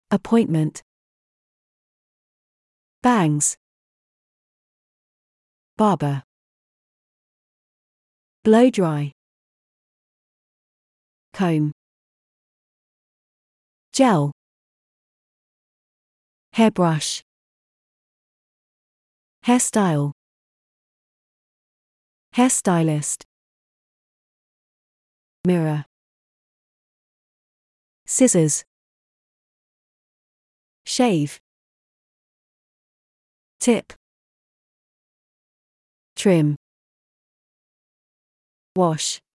appointment, bangs, barber, blow dry, comb, gel, hairbrush, hairstyle, hairstylist, mirror, scissors, shave, tip, trim, wash,